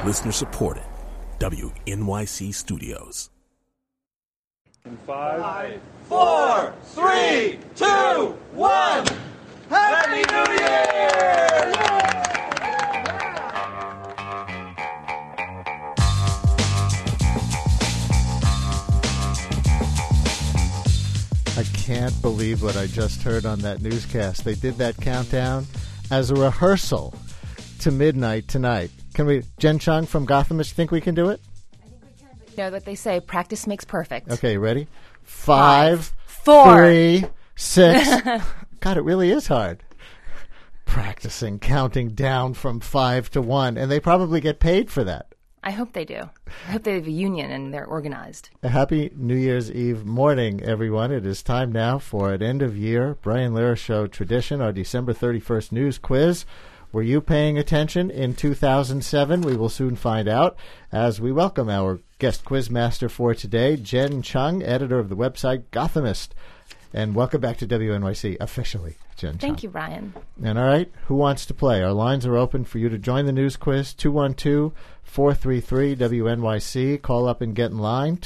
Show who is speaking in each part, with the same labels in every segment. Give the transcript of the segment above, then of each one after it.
Speaker 1: Listener supported. WNYC Studios.
Speaker 2: In 5, 4, 3, 2, 1. Happy New Year!
Speaker 3: I can't believe what I just heard on that newscast. They did that countdown as a rehearsal to midnight tonight. Can we, Jen Chung from Gothamist, think we can do it?
Speaker 4: I think we can, but you know what they say, practice makes perfect.
Speaker 3: Okay, ready? 5,
Speaker 4: 4,
Speaker 3: 3, 6. God, it really is hard. Practicing counting down from 5 to 1, and they probably get paid for that.
Speaker 4: I hope they do. I hope they have a union and they're organized.
Speaker 3: A happy New Year's Eve morning, everyone. It is time now for an end-of-year Brian Lehrer Show tradition, our December 31st news quiz. Were you paying attention in 2007? We will soon find out as we welcome our guest quizmaster for today, Jen Chung, editor of the website Gothamist. And welcome back to WNYC officially, Jen Chung.
Speaker 4: Thank you, Ryan.
Speaker 3: And all right, who wants to play? Our lines are open for you to join the news quiz, 212-433-WNYC. Call up and get in line,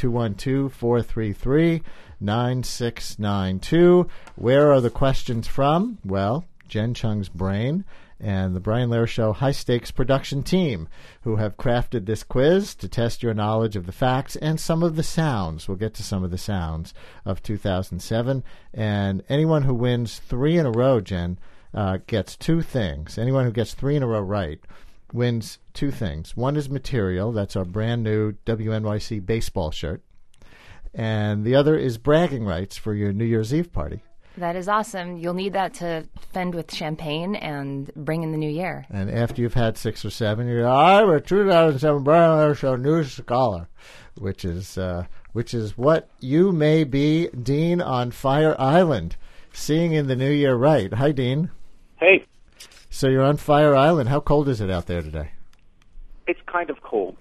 Speaker 3: 212-433-9692. Where are the questions from? Well, Jen Chung's brain and the Brian Lehrer Show high-stakes production team who have crafted this quiz to test your knowledge of the facts and some of the sounds. We'll get to some of the sounds of 2007. And anyone who wins 3 in a row, Jen, gets 2 things. Anyone who gets 3 in a row right wins 2 things. One is material. That's our brand-new WNYC baseball shirt. And the other is bragging rights for your New Year's Eve party.
Speaker 4: That is awesome. You'll need that to fend with champagne and bring in the new year.
Speaker 3: And after you've had 6 or 7, you go, I'm a 2007 Brian Lehrer Show news scholar, which is what you may be, Dean on Fire Island, seeing in the new year right. Hi, Dean.
Speaker 5: Hey.
Speaker 3: So you're on Fire Island. How cold is it out there today?
Speaker 5: It's kind of cold.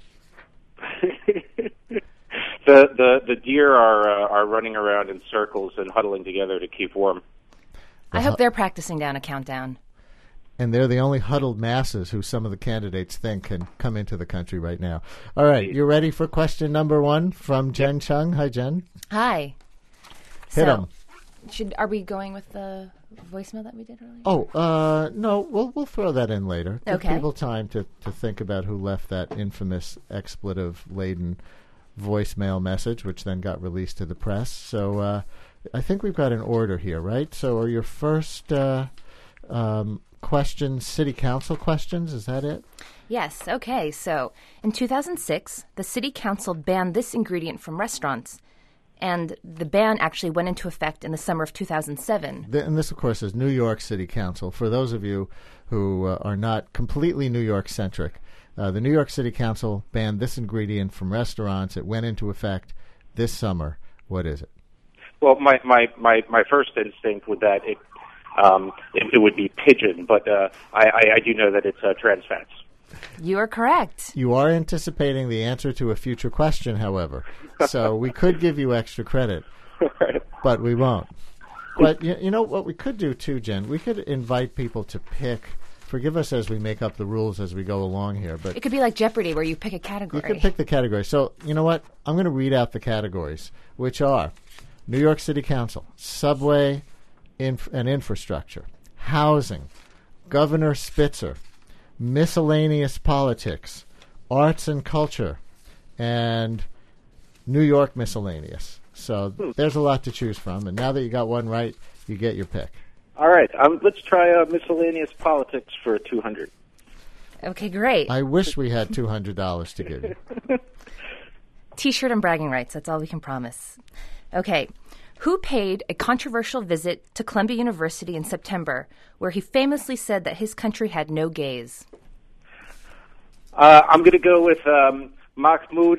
Speaker 5: The deer are running around in circles and huddling together to keep warm.
Speaker 4: I hope they're practicing down a countdown.
Speaker 3: And they're the only huddled masses who some of the candidates think can come into the country right now. All right, you ready for question number 1 from Jen Chung? Hi, Jen.
Speaker 4: Hi.
Speaker 3: Hit 'em.
Speaker 4: Are we going with the voicemail that we did earlier?
Speaker 3: Oh, no, we'll throw that in later. Give
Speaker 4: Okay.
Speaker 3: people time to think about who left that infamous expletive-laden voicemail message, which then got released to the press. So I think we've got an order here, right? So are your first questions city council questions? Is that it?
Speaker 4: Yes. Okay. So in 2006, the city council banned this ingredient from restaurants. And the ban actually went into effect in the summer of 2007.
Speaker 3: And this, of course, is New York City Council. For those of you who are not completely New York-centric, the New York City Council banned this ingredient from restaurants. It went into effect this summer. What is it?
Speaker 5: Well, my first instinct with that it would be pigeon, but I do know that it's trans fats.
Speaker 4: You are correct.
Speaker 3: You are anticipating the answer to a future question, however, so we could give you extra credit, but we won't. But you know what we could do too, Jen? We could invite people to pick. Forgive us as we make up the rules as we go along here, but
Speaker 4: it could be like Jeopardy, where you pick a category.
Speaker 3: You could pick the category. So you know what? I'm going to read out the categories, which are New York City Council, subway and infrastructure, housing, Governor Spitzer, miscellaneous politics, arts and culture, and New York miscellaneous. So there's a lot to choose from. And now that you got one right, you get your pick.
Speaker 5: All right. Let's try miscellaneous politics for $200.
Speaker 4: Okay, great.
Speaker 3: I wish we had $200 to give you.
Speaker 4: T-shirt and bragging rights. That's all we can promise. Okay. Who paid a controversial visit to Columbia University in September, where he famously said that his country had no gays?
Speaker 5: I'm going to go with Mahmoud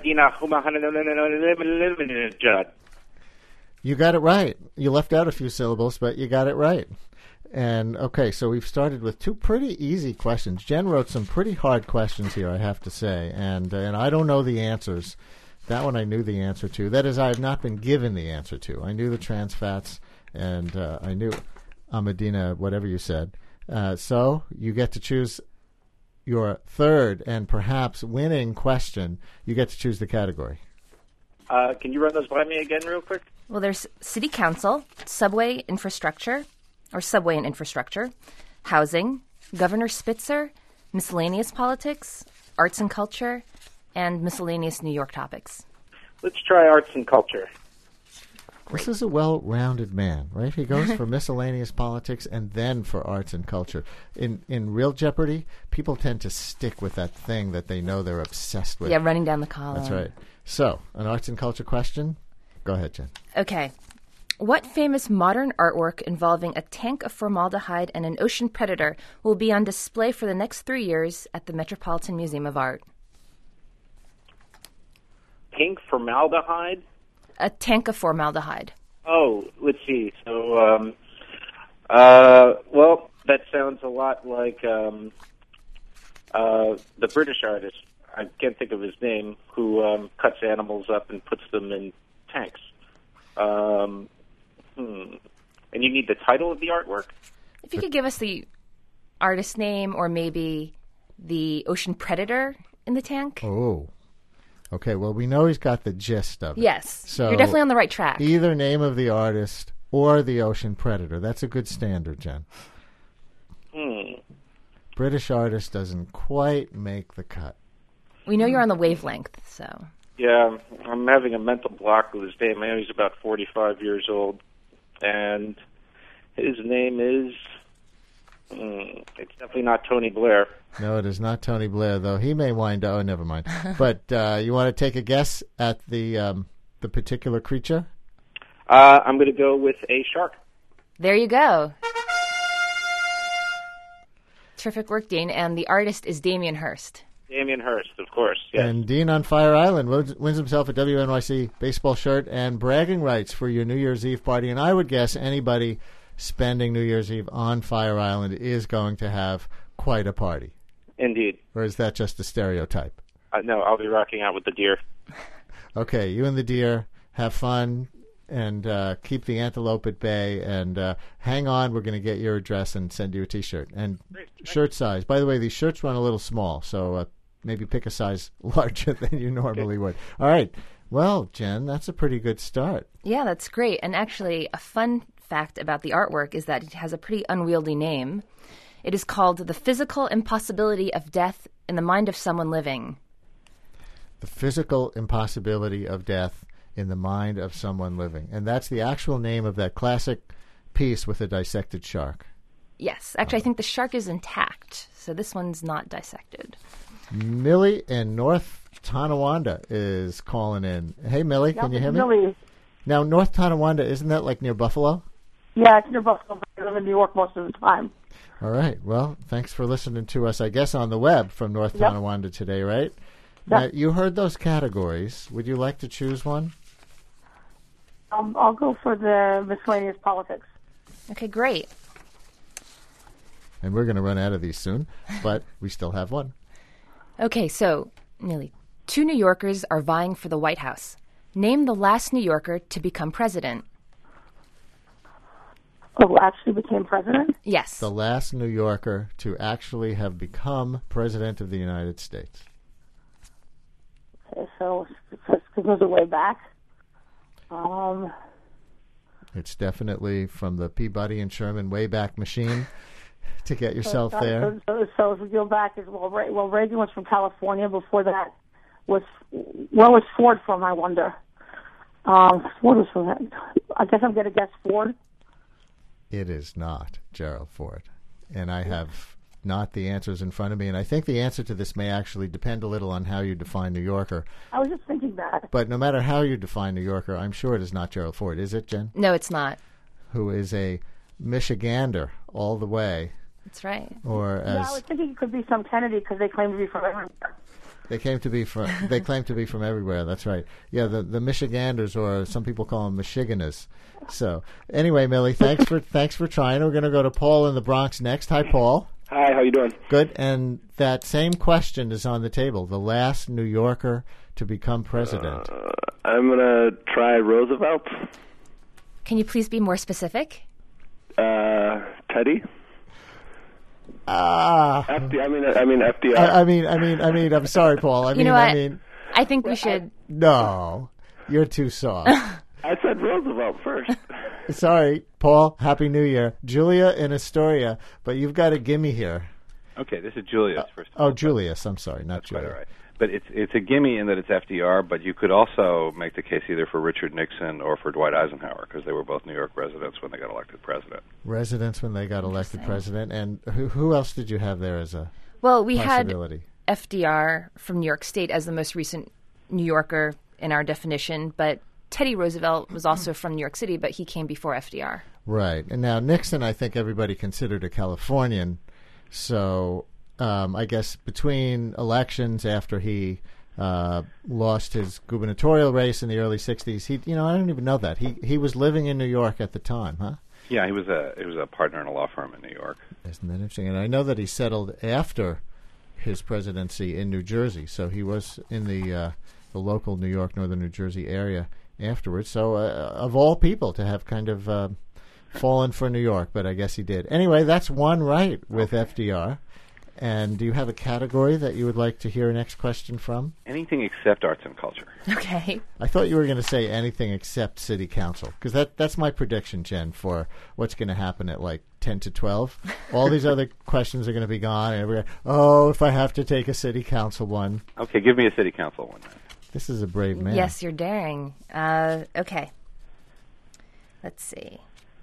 Speaker 5: Ahmadinejad.
Speaker 3: You got it right. You left out a few syllables, but you got it right. And, okay, so we've started with 2 pretty easy questions. Jen wrote some pretty hard questions here, I have to say, and I don't know the answers. That one I knew the answer to. That is, I have not been given the answer to. I knew the trans fats, and I knew Ahmadina, whatever you said. So you get to choose your third and perhaps winning question, you get to choose the category.
Speaker 5: Can you run those by me again real quick?
Speaker 4: Well, there's city council, subway infrastructure, or subway and infrastructure, housing, Governor Spitzer, miscellaneous politics, arts and culture, and miscellaneous New York topics.
Speaker 5: Let's try arts and culture.
Speaker 3: This is a well-rounded man, right? He goes for miscellaneous politics and then for arts and culture. In Real Jeopardy, people tend to stick with that thing that they know they're obsessed with.
Speaker 4: Yeah, running down the column.
Speaker 3: That's right. So, an arts and culture question? Go ahead, Jen.
Speaker 4: Okay. What famous modern artwork involving a tank of formaldehyde and an ocean predator will be on display for the next 3 years at the Metropolitan Museum of Art?
Speaker 5: Pink formaldehyde?
Speaker 4: A tank of formaldehyde.
Speaker 5: Oh, let's see. So, well, that sounds a lot like the British artist. I can't think of his name, who cuts animals up and puts them in tanks. And you need the title of the artwork?
Speaker 4: If you could give us the artist name or maybe the ocean predator in the tank.
Speaker 3: Oh. Okay, well, we know he's got the gist of it.
Speaker 4: Yes.
Speaker 3: So
Speaker 4: you're definitely on the right track.
Speaker 3: Either name of the artist or the ocean predator. That's a good standard, Jen. British artist doesn't quite make the cut.
Speaker 4: We know you're on the wavelength, so.
Speaker 5: Yeah, I'm having a mental block with his name. I know he's about 45 years old. And his name is... it's definitely not Tony Blair.
Speaker 3: No, it is not Tony Blair, though. He may wind up... Oh, never mind. But you want to take a guess at the particular creature?
Speaker 5: I'm going to go with a shark.
Speaker 4: There you go. Terrific work, Dean. And the artist is Damien Hirst.
Speaker 5: Damien Hirst, of course. Yes.
Speaker 3: And Dean on Fire Island wins himself a WNYC baseball shirt and bragging rights for your New Year's Eve party. And I would guess anybody spending New Year's Eve on Fire Island is going to have quite a party.
Speaker 5: Indeed.
Speaker 3: Or is that just a stereotype?
Speaker 5: No, I'll be rocking out with the deer.
Speaker 3: Okay, you and the deer have fun and keep the antelope at bay. And hang on, we're going to get your address and send you a T-shirt. And shirt size. By the way, these shirts run a little small, so maybe pick a size larger than you normally would. All right. Well, Jen, that's a pretty good start.
Speaker 4: Yeah, that's great. And actually, a fun fact about the artwork is that it has a pretty unwieldy name. It is called The Physical Impossibility of Death in the Mind of Someone Living.
Speaker 3: The Physical Impossibility of Death in the Mind of Someone Living. And that's the actual name of that classic piece with a dissected shark.
Speaker 4: Yes. Actually, I think the shark is intact, so this one's not dissected.
Speaker 3: Millie in North Tonawanda is calling in. Hey, Millie, can you hear me?
Speaker 6: Millie.
Speaker 3: Now, North Tonawanda, isn't that like near Buffalo?
Speaker 6: Yeah, it's near Buffalo. I live in New York most of the time.
Speaker 3: All right. Well, thanks for listening to us, I guess, on the web from North Tonawanda today, right? Now, you heard those categories. Would you like to choose one?
Speaker 6: I'll go for the miscellaneous politics.
Speaker 4: Okay, great.
Speaker 3: And we're going to run out of these soon, but we still have one.
Speaker 4: Okay, so, Millie, 2 New Yorkers are vying for the White House. Name the last New Yorker to become president.
Speaker 6: Oh, actually became president?
Speaker 4: Yes.
Speaker 3: The last New Yorker to actually have become president of the United States.
Speaker 6: Okay, so it goes way back.
Speaker 3: It's definitely from the Peabody and Sherman Wayback Machine to get yourself there.
Speaker 6: So if we go back, Reagan was from California. Before that, where was Ford from, I wonder? Ford was from that. I guess I'm going to guess Ford.
Speaker 3: It is not Gerald Ford. And I have not the answers in front of me. And I think the answer to this may actually depend a little on how you define New Yorker.
Speaker 6: I was just thinking that.
Speaker 3: But no matter how you define New Yorker, I'm sure it is not Gerald Ford. Is it, Jen?
Speaker 4: No, it's not.
Speaker 3: Who is a Michigander all the way.
Speaker 4: That's right.
Speaker 3: Or as
Speaker 6: I was thinking it could be some Kennedy because they claim to be from everywhere.
Speaker 3: They claim to be from everywhere. That's right. Yeah, the Michiganders, or some people call them Michiganers. So anyway, Millie, thanks for trying. We're going to go to Paul in the Bronx next. Hi, Paul.
Speaker 7: Hi, how you doing?
Speaker 3: Good. And that same question is on the table. The last New Yorker to become president.
Speaker 7: I'm going to try Roosevelt.
Speaker 4: Can you please be more specific?
Speaker 7: Teddy. FDR.
Speaker 3: I mean, I'm sorry, Paul.
Speaker 4: You know what? I think we should.
Speaker 3: No, you're too soft.
Speaker 7: I said Roosevelt first.
Speaker 3: Sorry, Paul. Happy New Year. Julia in Astoria, but you've got a gimme here.
Speaker 8: Okay, this is Julius first of all.
Speaker 3: Oh, Julius. I'm sorry, not
Speaker 8: That's
Speaker 3: Julia.
Speaker 8: quite all right. But it's a gimme in that it's FDR, but you could also make the case either for Richard Nixon or for Dwight Eisenhower, because they were both New York residents when they got elected president.
Speaker 3: Residents when they got elected president. And who else did you have there as a
Speaker 4: Well, we had
Speaker 3: possibility?
Speaker 4: FDR from New York State as the most recent New Yorker in our definition, but Teddy Roosevelt was also from New York City, but he came before FDR.
Speaker 3: Right. And now Nixon, I think everybody considered a Californian. So I guess between elections after he lost his gubernatorial race in the early 60s, I don't even know that. He was living in New York at the time, huh?
Speaker 8: Yeah, he was a partner in a law firm in New York.
Speaker 3: Isn't that interesting? And I know that he settled after his presidency in New Jersey, so he was in the local New York, northern New Jersey area afterwards. So of all people to have kind of fallen for New York, but I guess he did. Anyway, that's one right with FDR. And do you have a category that you would like to hear a next question from?
Speaker 8: Anything except arts and culture.
Speaker 4: Okay.
Speaker 3: I thought you were going to say anything except city council, because that's my prediction, Jen, for what's going to happen at like 10 to 12. All these other questions are going to be gone. And we're if I have to take a city council one.
Speaker 8: Okay, give me a city council one.
Speaker 3: This is a brave man.
Speaker 4: Yes, you're daring. Okay. Let's see.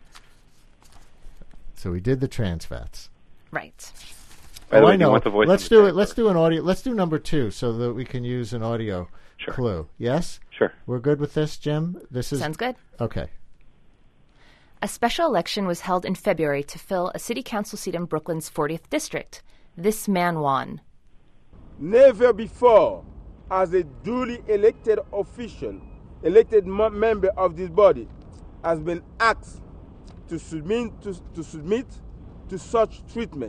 Speaker 3: So we did the trans fats.
Speaker 4: Right.
Speaker 8: By the way,
Speaker 3: I
Speaker 8: do you
Speaker 3: know.
Speaker 8: want the voice
Speaker 3: Let's
Speaker 8: of
Speaker 3: do
Speaker 8: the
Speaker 3: it. Let's do an audio. Let's do number 2 so that we can use an audio clue. Yes?
Speaker 8: Sure.
Speaker 3: We're good with this, Jim?
Speaker 4: Sounds good.
Speaker 3: Okay.
Speaker 4: A special election was held in February to fill a city council seat in Brooklyn's 40th district. This man won.
Speaker 9: Never before has a duly elected official, member of this body, has been asked to submit to such treatment.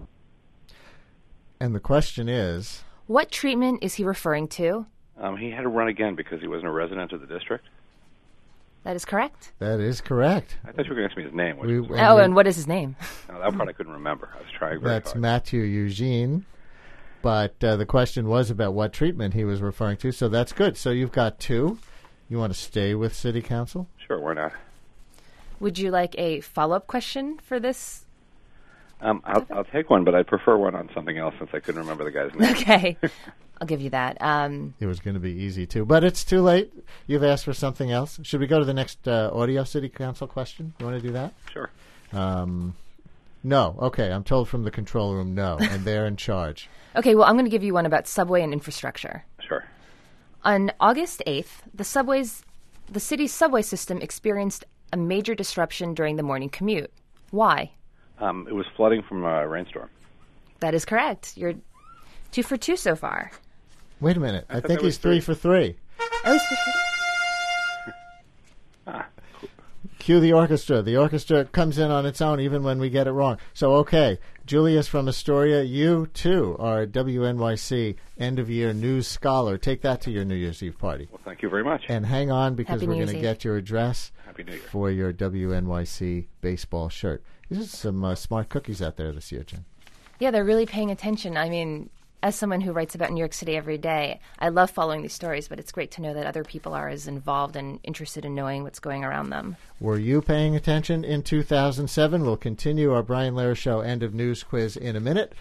Speaker 3: And the question is,
Speaker 4: what treatment is he referring to?
Speaker 8: He had to run again because he wasn't a resident of the district.
Speaker 4: That is correct.
Speaker 3: That is correct.
Speaker 8: I thought you were going to ask me his name.
Speaker 4: And what is his name?
Speaker 8: No, that part I couldn't remember. I was trying very hard.
Speaker 3: That's Matthew Eugene. But the question was about what treatment he was referring to, so that's good. So you've got 2. You want to stay with city council?
Speaker 8: Sure, why not?
Speaker 4: Would you like a follow-up question for this?
Speaker 8: I'll take one, but I'd prefer one on something else since I couldn't remember the guy's name.
Speaker 4: Okay. I'll give you that.
Speaker 3: It was going to be easy, too. But it's too late. You've asked for something else. Should we go to the next audio city council question? You want to do that?
Speaker 8: Sure.
Speaker 3: No. Okay, I'm told from the control room no, and they're in charge.
Speaker 4: Okay, well, I'm going to give you one about subway and infrastructure.
Speaker 8: Sure.
Speaker 4: On August 8th, the city's subway system experienced a major disruption during the morning commute. Why?
Speaker 8: It was flooding from a rainstorm.
Speaker 4: That is correct. You're 2 for 2 so far.
Speaker 3: Wait a minute. I think he's 3 for 3.
Speaker 4: Oh, he's 3 for 3.
Speaker 3: Cue the orchestra. The orchestra comes in on its own even when we get it wrong. So, okay, Julius from Astoria, you, too, are a WNYC end-of-year news scholar. Take that to your New Year's Eve party.
Speaker 8: Well, thank you very much.
Speaker 3: And hang on, because we're going to get your address
Speaker 8: Happy New Year.
Speaker 3: For your WNYC baseball shirt. There's some smart cookies out there this year, Jen.
Speaker 4: Yeah, they're really paying attention. I mean, as someone who writes about New York City every day, I love following these stories, but it's great to know that other people are as involved and interested in knowing what's going around them.
Speaker 3: Were you paying attention in 2007? We'll continue our Brian Lehrer Show End of News quiz in a minute.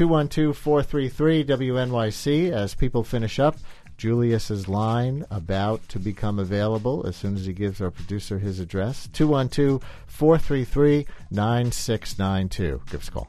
Speaker 3: 212-433-WNYC. As people finish up, Julius's line about to become available as soon as he gives our producer his address. 212-433-9692. Give us a call.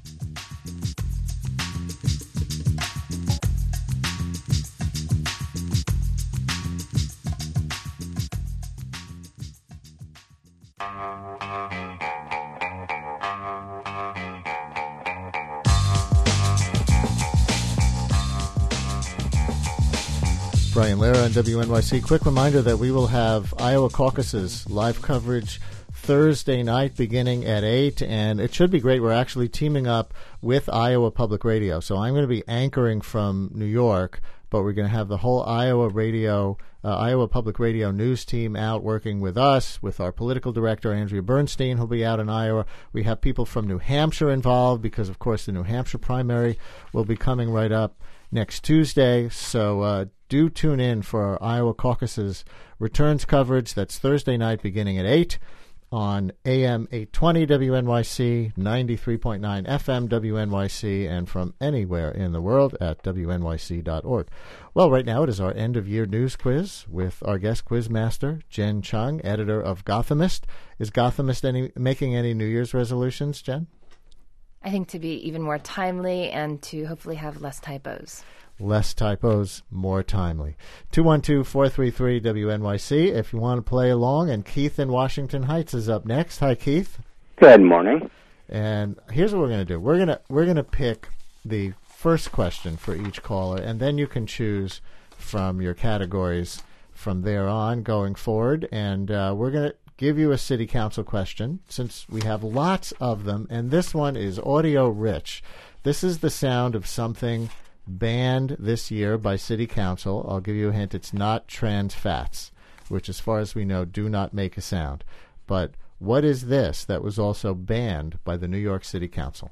Speaker 3: Brian Lehrer on WNYC. Quick reminder that we will have Iowa caucuses live coverage Thursday night beginning at 8, and it should be great. We're actually teaming up with Iowa Public Radio. So I'm going to be anchoring from New York, but we're going to have the whole Iowa radio Iowa Public Radio news team out working with us, with our political director, Andrea Bernstein, who'll be out in Iowa. We have people from New Hampshire involved because, of course, the New Hampshire primary will be coming right up next Tuesday. So do tune in for our Iowa caucuses returns coverage. That's Thursday night beginning at 8 on AM 820 WNYC, 93.9 FM WNYC, and from anywhere in the world at WNYC.org. Well, right now it is our end-of-year news quiz with our guest quizmaster, Jen Chung, editor of Gothamist. Is Gothamist making any New Year's resolutions, Jen?
Speaker 4: I think to be even more timely and to hopefully have less typos.
Speaker 3: Less typos, more timely. 212-433-WNYC if you want to play along. And Keith in Washington Heights is up next. Hi, Keith.
Speaker 10: Good morning.
Speaker 3: And here's what we're going to do. We're going to pick the first question for each caller, and then you can choose from your categories from there on going forward. And we're going to give you a city council question since we have lots of them, and this one is audio rich. This is the sound of something banned this year by City Council. I'll give you a hint. It's not trans fats, which as far as we know do not make a sound. But what is this that was also banned by the New York City Council?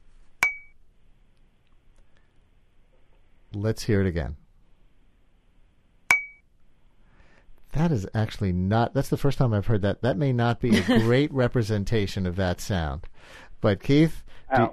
Speaker 3: Let's hear it again. That is actually not, that's the first time I've heard that. That may not be a great representation of that sound. But Keith?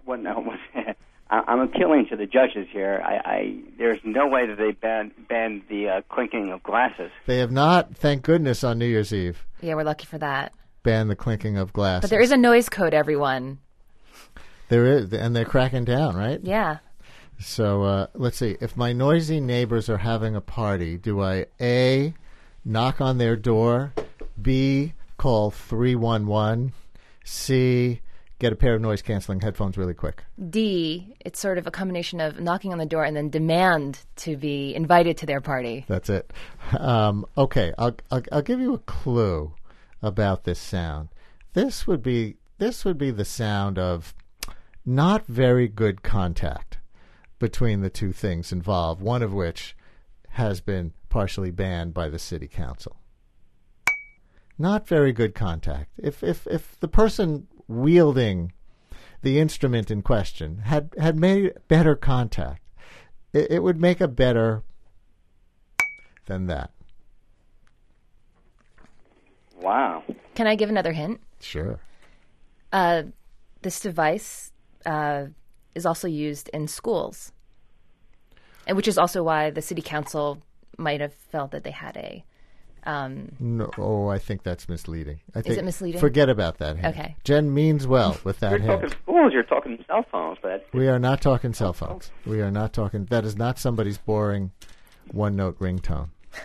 Speaker 10: I'm appealing to the judges here. There's no way that they banned the clinking of glasses.
Speaker 3: They have not, thank goodness, on New Year's Eve.
Speaker 4: Yeah, we're lucky for that.
Speaker 3: Ban the clinking of glasses.
Speaker 4: But there is a noise code, everyone.
Speaker 3: There is, and they're cracking down, right?
Speaker 4: Yeah.
Speaker 3: So let's see. If my noisy neighbors are having a party, do I A, knock on their door, B, call 311, C, get a pair of noise-canceling headphones really quick?
Speaker 4: D, it's sort of a combination of knocking on the door and then demand to be invited to their party.
Speaker 3: That's it. Okay, I'll give you a clue about this sound. This would be the sound of not very good contact between the two things involved, one of which has been partially banned by the City Council. Not very good contact. If the person wielding the instrument in question had made better contact, it would make a better than that.
Speaker 10: Wow.
Speaker 4: Can I give another hint?
Speaker 3: Sure.
Speaker 4: This device is also used in schools, and which is also why the City Council might have felt that they had a...
Speaker 3: No, I think that's misleading. Is
Speaker 4: it misleading?
Speaker 3: Forget about that hint.
Speaker 4: Okay.
Speaker 3: Jen means well with that hint.
Speaker 10: You're talking schools, you're talking cell phones. But
Speaker 3: we are not talking cell phones. We are not talking... That is not somebody's boring one-note ringtone.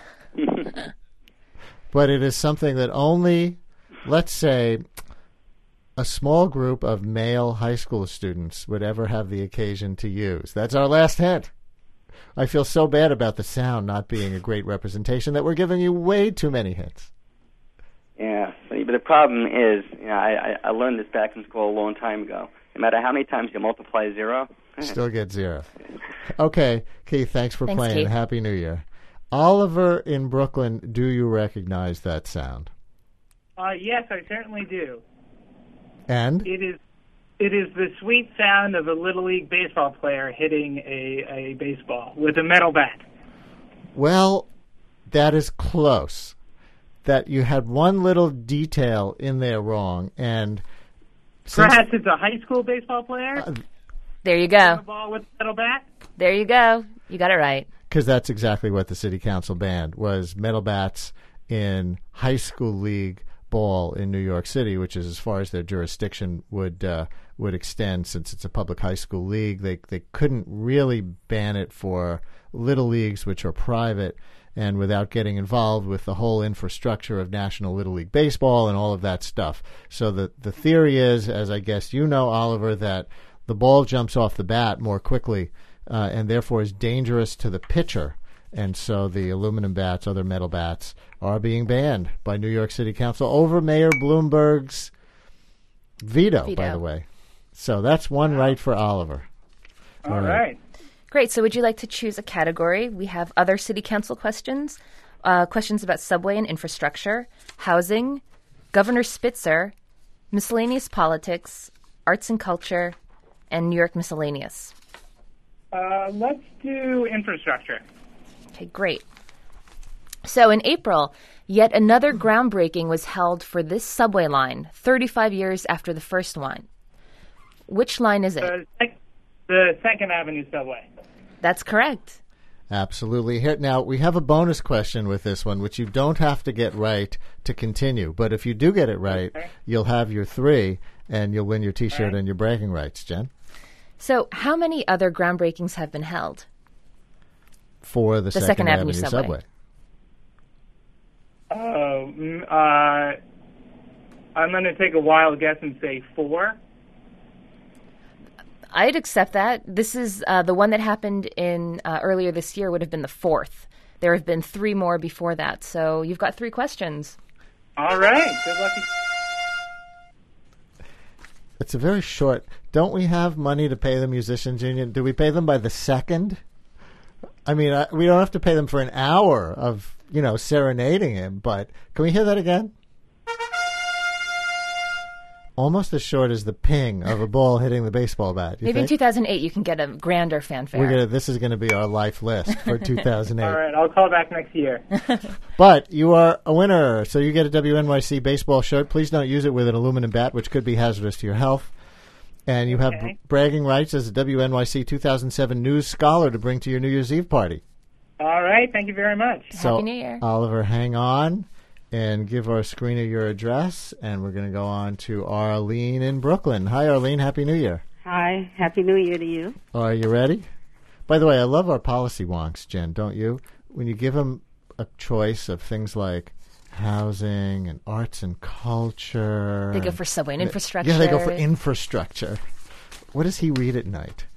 Speaker 3: But it is something that only, let's say, a small group of male high school students would ever have the occasion to use. That's our last hint. I feel so bad about the sound not being a great representation that we're giving you way too many hints.
Speaker 10: Yeah, but the problem is, I learned this back in school a long time ago. No matter how many times you multiply zero,
Speaker 3: still get zero. Okay, Keith, thanks for playing.
Speaker 4: Keith.
Speaker 3: Happy New Year. Oliver in Brooklyn, do you recognize that sound?
Speaker 11: Yes, I certainly do.
Speaker 3: And?
Speaker 11: It is the sweet sound of a Little League baseball player hitting a baseball with a metal bat.
Speaker 3: Well, that is close. That you had one little detail in there wrong, and
Speaker 11: perhaps it's a high school baseball player.
Speaker 4: There you go.
Speaker 11: A ball with a metal bat.
Speaker 4: There you go. You got it right.
Speaker 3: Because that's exactly what the City Council banned, was metal bats in high school league ball in New York City, which is as far as their jurisdiction would extend, since it's a public high school league. They couldn't really ban it for little leagues, which are private, and without getting involved with the whole infrastructure of National Little League Baseball and all of that stuff. So the theory is, as I guess you know, Oliver, that the ball jumps off the bat more quickly and therefore is dangerous to the pitcher. And so the aluminum bats, other metal bats, are being banned by New York City Council over Mayor Bloomberg's veto, by the way. So that's one right for Oliver.
Speaker 11: All right.
Speaker 4: Great. So would you like to choose a category? We have other City Council questions, questions about subway and infrastructure, housing, Governor Spitzer, miscellaneous politics, arts and culture, and New York miscellaneous.
Speaker 11: Let's do infrastructure.
Speaker 4: Okay, great. So in April, yet another groundbreaking was held for this subway line, 35 years after the first one. Which line is it?
Speaker 11: The Second Avenue subway.
Speaker 4: That's correct.
Speaker 3: Absolutely. Here, now, we have a bonus question with this one, which you don't have to get right to continue. But if you do get it right, you'll have your 3, and you'll win your T-shirt and your bragging rights, Jen.
Speaker 4: So how many other groundbreakings have been held?
Speaker 3: For the Second Avenue subway.
Speaker 11: I'm going to take a wild guess and say 4.
Speaker 4: I'd accept that. This is the one that happened in earlier this year would have been the 4th. There have been 3 more before that. So you've got 3 questions.
Speaker 11: All right. Good luck.
Speaker 3: It's a very short. Don't we have money to pay the musicians union? Do we pay them by the second? I mean, we don't have to pay them for an hour of, serenading him, but can we hear that again? Almost as short as the ping of a ball hitting the baseball bat.
Speaker 4: Maybe in 2008 you can get a grander fanfare.
Speaker 3: This is going to be our life list for 2008.
Speaker 11: All right, I'll call back next year.
Speaker 3: But you are a winner, so you get a WNYC baseball shirt. Please don't use it with an aluminum bat, which could be hazardous to your health. And you have bragging rights as a WNYC 2007 News Scholar to bring to your New Year's Eve party.
Speaker 11: All right, thank you very much.
Speaker 3: So,
Speaker 4: Happy New Year.
Speaker 3: Oliver, hang on and give our screener your address, and we're going to go on to Arlene in Brooklyn. Hi, Arlene. Happy New Year.
Speaker 12: Hi. Happy New Year to you.
Speaker 3: Are you ready? By the way, I love our policy wonks, Jen, don't you? When you give them a choice of things like housing and arts and culture.
Speaker 4: They go for subway and infrastructure.
Speaker 3: Yeah, they go for infrastructure. What does he read at night?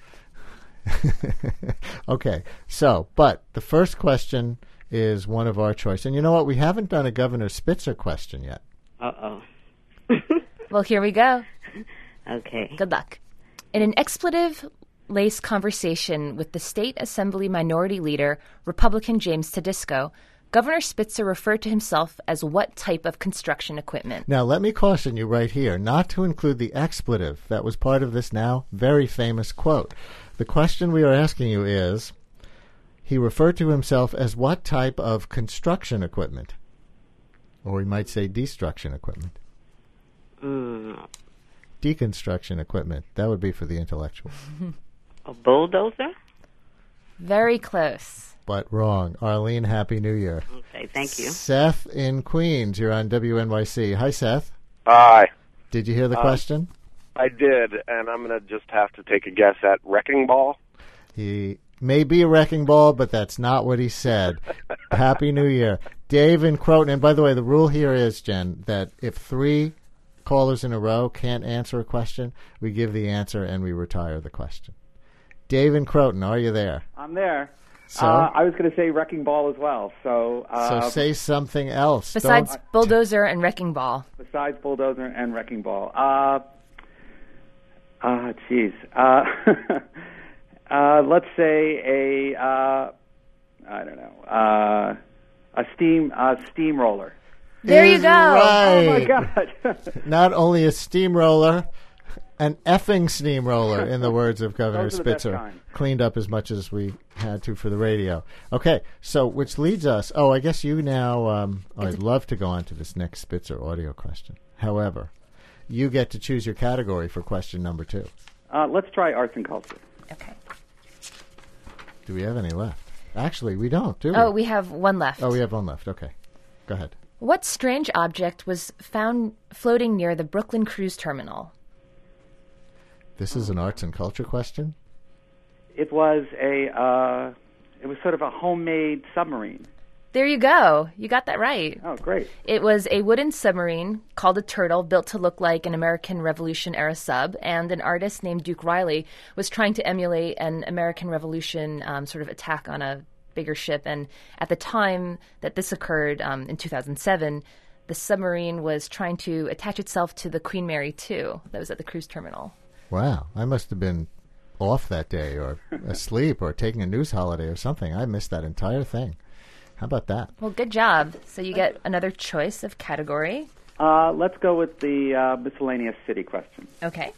Speaker 3: Okay, but the first question is one of our choice. And you know what? We haven't done a Governor Spitzer question yet.
Speaker 12: Uh-oh.
Speaker 4: Well, here we go.
Speaker 12: Okay.
Speaker 4: Good luck. In an expletive-laced conversation with the State Assembly Minority Leader, Republican James Tedisco, Governor Spitzer referred to himself as what type of construction equipment?
Speaker 3: Now, let me caution you right here not to include the expletive that was part of this now very famous quote. The question we are asking you is, he referred to himself as what type of construction equipment? Or we might say destruction equipment. Deconstruction equipment. That would be for the intellectual.
Speaker 12: A bulldozer?
Speaker 4: Very close.
Speaker 3: But wrong. Arlene, Happy New Year.
Speaker 12: Okay, thank you.
Speaker 3: Seth in Queens, you're on WNYC. Hi, Seth.
Speaker 13: Hi.
Speaker 3: Did you hear the question?
Speaker 13: I did, and I'm going to just have to take a guess at Wrecking Ball.
Speaker 3: He may be a wrecking ball, but that's not what he said. Happy New Year. Dave in Croton. And by the way, the rule here is, Jen, that if 3 callers in a row can't answer a question, we give the answer and we retire the question. Dave in Croton, are you there?
Speaker 14: I'm there.
Speaker 3: So?
Speaker 14: I was going to say Wrecking Ball as well. So
Speaker 3: say something else.
Speaker 4: Besides bulldozer and wrecking ball.
Speaker 14: Besides bulldozer and wrecking ball. Geez. Let's say a steamroller.
Speaker 4: There you go.
Speaker 3: Right.
Speaker 14: Oh my God.
Speaker 3: Not only a steamroller, an effing steamroller, in the words of Governor Spitzer. Cleaned up as much as we had to for the radio. Okay, so which leads us, I guess you now, I'd love to go on to this next Spitzer audio question. However, you get to choose your category for question number 2.
Speaker 14: Let's try arts and culture.
Speaker 4: Okay.
Speaker 3: Do we have any left? Actually, we don't, do we?
Speaker 4: Oh, we have one left.
Speaker 3: Oh, we have one left. Okay. Go ahead.
Speaker 4: What strange object was found floating near the Brooklyn Cruise Terminal?
Speaker 3: This is an arts and culture question?
Speaker 14: It was sort of a homemade submarine.
Speaker 4: There you go. You got that right.
Speaker 14: Oh, great.
Speaker 4: It was a wooden submarine called a Turtle, built to look like an American Revolution-era sub, and an artist named Duke Riley was trying to emulate an American Revolution sort of attack on a bigger ship. And at the time that this occurred, in 2007, the submarine was trying to attach itself to the Queen Mary 2 that was at the cruise terminal.
Speaker 3: Wow. I must have been off that day or asleep or taking a news holiday or something. I missed that entire thing. How about that?
Speaker 4: Well, good job. So you get another choice of category.
Speaker 14: Let's go with the miscellaneous city question.
Speaker 4: Okay.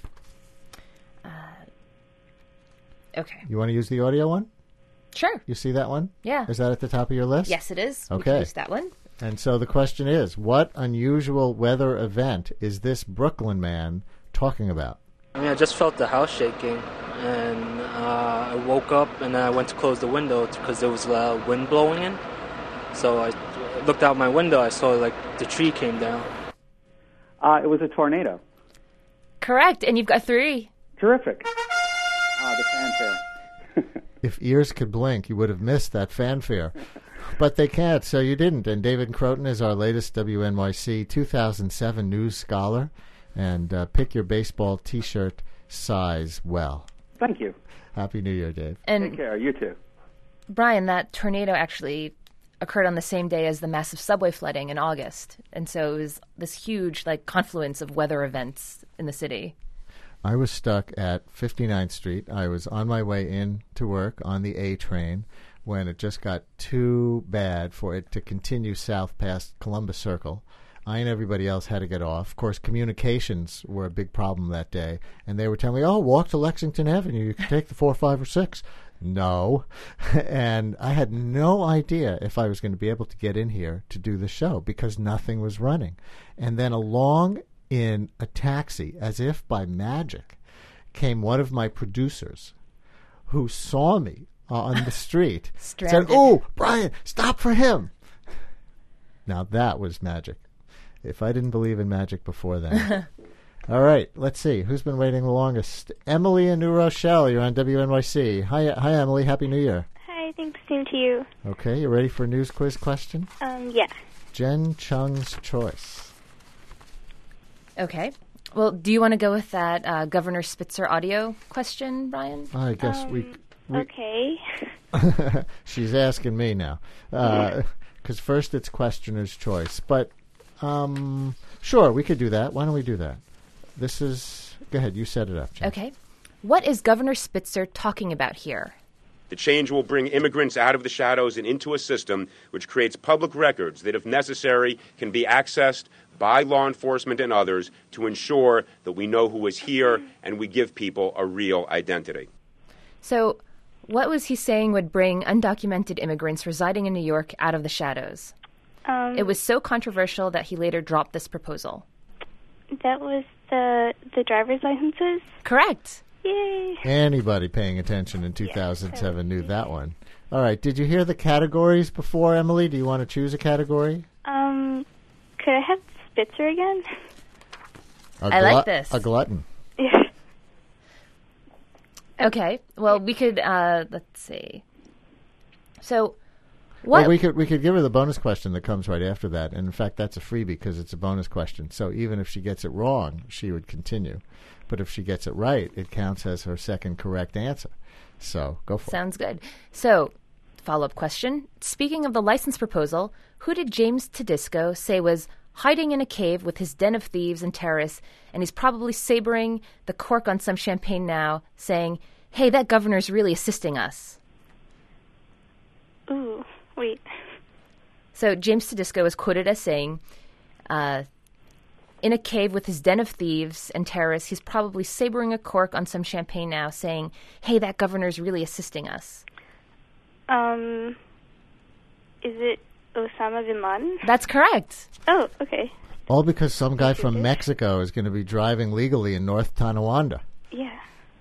Speaker 4: Okay.
Speaker 3: You want to use the audio one?
Speaker 4: Sure.
Speaker 3: You see that one?
Speaker 4: Yeah.
Speaker 3: Is that at the top of your list?
Speaker 4: Yes, it is. We
Speaker 3: Okay.
Speaker 4: can use that one.
Speaker 3: And so the question is, what unusual weather event is this Brooklyn man talking about?
Speaker 15: I mean, I just felt the house shaking, and I woke up and I went to close the window because there was wind blowing in. So I looked out my window, I saw like the tree came down.
Speaker 14: It was a tornado.
Speaker 4: Correct, and you've got 3.
Speaker 14: Terrific. The fanfare.
Speaker 3: If ears could blink, you would have missed that fanfare. But they can't, so you didn't. And David Croton is our latest WNYC 2007 News Scholar. And pick your baseball T-shirt size well.
Speaker 14: Thank you.
Speaker 3: Happy New Year, Dave.
Speaker 4: And
Speaker 14: Take care. You too.
Speaker 4: Brian, that tornado actually occurred on the same day as the massive subway flooding in August. And so it was this huge confluence of weather events in the city.
Speaker 3: I was stuck at 59th Street. I was on my way in to work on the A train when it just got too bad for it to continue south past Columbus Circle. I and everybody else had to get off. Of course, communications were a big problem that day. And they were telling me, walk to Lexington Avenue. You can take the 4, 5, or 6. No. And I had no idea if I was going to be able to get in here to do the show because nothing was running. And then along in a taxi, as if by magic, came one of my producers who saw me on the street. Said, "Oh, Brian, stop for him." Now that was magic. If I didn't believe in magic before then. All right, let's see. Who's been waiting the longest? Emily in New Rochelle, you're on WNYC. Hi, Emily. Happy New Year.
Speaker 16: Hi, thanks. Same to you.
Speaker 3: Okay, you ready for a news quiz question?
Speaker 16: Yeah.
Speaker 3: Jen Chung's choice.
Speaker 4: Okay. Well, do you want to go with that Governor Spitzer audio question, Brian?
Speaker 3: I guess we
Speaker 16: Okay.
Speaker 3: She's asking me now. Because first it's questioner's choice. But, sure, we could do that. Why don't we do that? This is... Go ahead, you set it up, Jen.
Speaker 4: Okay. What is Governor Spitzer talking about here?
Speaker 17: The change will bring immigrants out of the shadows and into a system which creates public records that, if necessary, can be accessed by law enforcement and others to ensure that we know who is here and we give people a real identity.
Speaker 4: So, what was he saying would bring undocumented immigrants residing in New York out of the shadows? It was so controversial that he later dropped this proposal.
Speaker 16: That was the driver's licenses?
Speaker 4: Correct.
Speaker 16: Yay.
Speaker 3: Anybody paying attention in 2007 knew that one. All right, did you hear the categories before, Emily? Do you want to choose a category?
Speaker 16: Could I have Spitzer again?
Speaker 4: I like this.
Speaker 3: A glutton.
Speaker 16: Yeah.
Speaker 4: Okay. Well, we could, let's see. So, what?
Speaker 3: Well, we could give her the bonus question that comes right after that. And, in fact, that's a freebie because it's a bonus question. So even if she gets it wrong, she would continue. But if she gets it right, it counts as her second correct answer. So go for it.
Speaker 4: Sounds good. So, follow-up question. Speaking of the license proposal, who did James Tedisco say was hiding in a cave with his den of thieves and terrorists, and he's probably sabering the cork on some champagne now, saying, "Hey, that governor's really assisting us"?
Speaker 16: Ooh, wait.
Speaker 4: So James Tedisco is quoted as saying, in a cave with his den of thieves and terrorists, he's probably sabering a cork on some champagne now, saying, "Hey, that governor's really assisting us."
Speaker 16: Is it Osama bin Laden?
Speaker 4: That's correct.
Speaker 16: Oh, okay.
Speaker 3: All because some guy from Mexico is going to be driving legally in North Tonawanda.
Speaker 16: Yeah.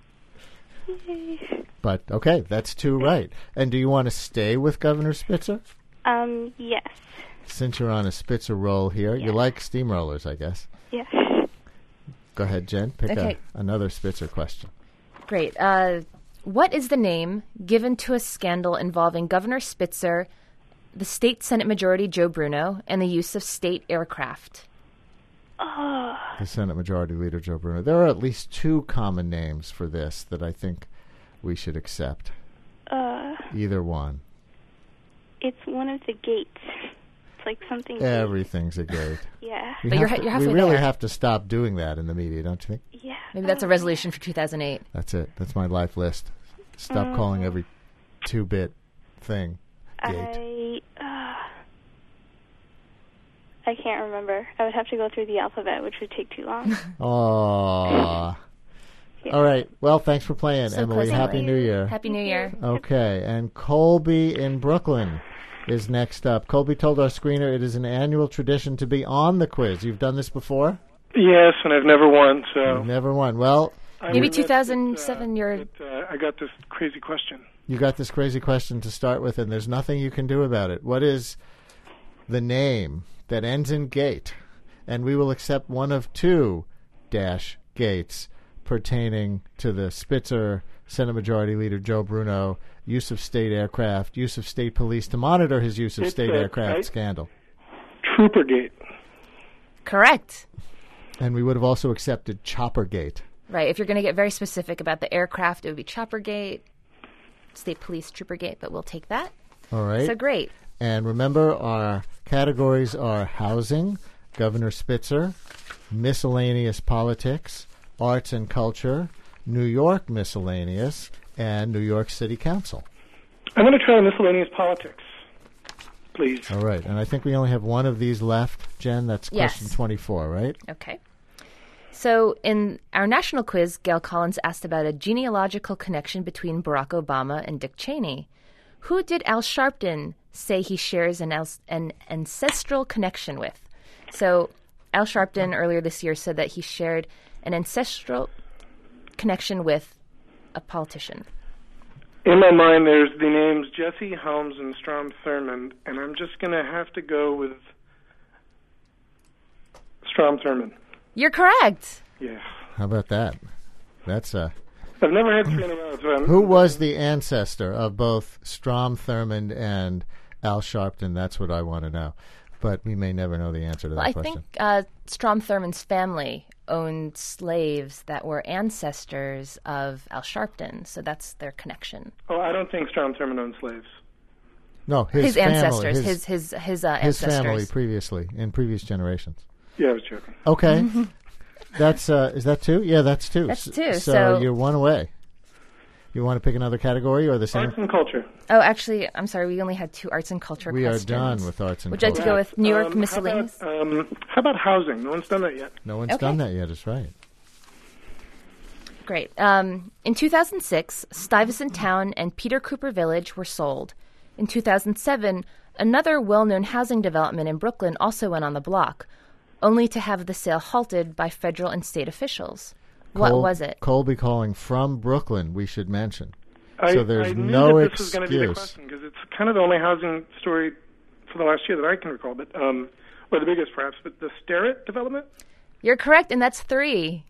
Speaker 16: Yay.
Speaker 3: But, okay, that's 2 right. And do you want to stay with Governor Spitzer?
Speaker 16: Yes.
Speaker 3: Since you're on a Spitzer roll here, you like steamrollers, I guess.
Speaker 16: Yeah.
Speaker 3: Go ahead, Jen. Pick
Speaker 4: Okay.
Speaker 3: another Spitzer question.
Speaker 4: Great. What is the name given to a scandal involving Governor Spitzer, the State Senate Majority Joe Bruno, and the use of state aircraft?
Speaker 16: Oh.
Speaker 3: The Senate Majority Leader Joe Bruno. There are at least 2 common names for this that I think we should accept. Either one.
Speaker 16: It's one of the gates. It's like something.
Speaker 3: Everything's a gate.
Speaker 16: Yeah.
Speaker 4: But you're halfway
Speaker 3: we really
Speaker 4: there.
Speaker 3: have to stop doing that in the media, don't you think?
Speaker 16: Yeah.
Speaker 4: Maybe that's a resolution for 2008.
Speaker 3: That's it. That's my life list. Stop calling every 2-bit thing gate.
Speaker 16: I can't remember. I would have to go through the alphabet, which would take too long.
Speaker 3: Aww. Yeah. All right. Well, thanks for playing, Emily. Happy New Year.
Speaker 4: Happy New Year.
Speaker 3: Okay. And Colby in Brooklyn is next up. Colby told our screener it is an annual tradition to be on the quiz. You've done this before?
Speaker 18: Yes, and I've never won. So
Speaker 3: You've never won. Well,
Speaker 4: maybe 2007.
Speaker 18: I got this crazy question.
Speaker 3: You got this crazy question to start with, and there's nothing you can do about it. What is the name that ends in gate? And we will accept one of two gates pertaining to the Spitzer Senate Majority Leader Joe Bruno use of state aircraft, use of state police to monitor his use of state aircraft scandal.
Speaker 18: Troopergate.
Speaker 4: Correct.
Speaker 3: And we would have also accepted Choppergate.
Speaker 4: Right. If you're going to get very specific about the aircraft, it would be Choppergate, State Police Troopergate, but we'll take that.
Speaker 3: All right.
Speaker 4: So great.
Speaker 3: And remember, our categories are housing, Governor Spitzer, miscellaneous politics, arts and culture, New York miscellaneous, and New York City Council.
Speaker 18: I'm going to try miscellaneous politics, please.
Speaker 3: All right. And I think we only have one of these left, Jen. That's question 24, right?
Speaker 4: Okay. So in our national quiz, Gail Collins asked about a genealogical connection between Barack Obama and Dick Cheney. Who did Al Sharpton say he shares an ancestral connection with? So Al Sharpton earlier this year said that he shared an ancestral connection with a politician.
Speaker 18: In my mind, there's the names Jesse Helms and Strom Thurmond, and I'm just going to have to go with Strom Thurmond.
Speaker 4: You're correct.
Speaker 18: Yeah.
Speaker 3: How about that? That's a...
Speaker 18: I've never had three in a row. So
Speaker 3: Who was the ancestor of both Strom Thurmond and Al Sharpton? That's what I want to know. But we may never know the answer to that question.
Speaker 4: I think Strom Thurmond's family owned slaves that were ancestors of Al Sharpton, so that's their connection.
Speaker 18: Oh, I don't think Strom Thurmond owned slaves.
Speaker 3: No, his
Speaker 4: family,
Speaker 3: ancestors.
Speaker 4: His ancestors.
Speaker 3: His family previously, in previous generations.
Speaker 18: Yeah, I was joking.
Speaker 3: Okay. That's is that two? Yeah, that's two.
Speaker 4: That's two.
Speaker 3: So you're one away. You want to pick another category or the same?
Speaker 18: Arts and culture.
Speaker 4: Oh, actually, I'm sorry. We only had two arts and culture questions.
Speaker 3: We are done with arts and
Speaker 4: culture. Would you like to go with New York miscellaneous?
Speaker 18: How about housing? No one's done that yet.
Speaker 3: No one's done that yet. That's right.
Speaker 4: Great. In 2006, Stuyvesant Town and Peter Cooper Village were sold. In 2007, another well-known housing development in Brooklyn also went on the block, only to have the sale halted by federal and state officials. What was it?
Speaker 3: Colby calling from Brooklyn, we should mention.
Speaker 18: So
Speaker 3: there's
Speaker 18: I knew
Speaker 3: no
Speaker 18: that
Speaker 3: excuse.
Speaker 18: This was going to be the question because it's kind of the only housing story for the last year that I can recall, but or the biggest perhaps. But the Sterrett development.
Speaker 4: You're correct, and that's 3.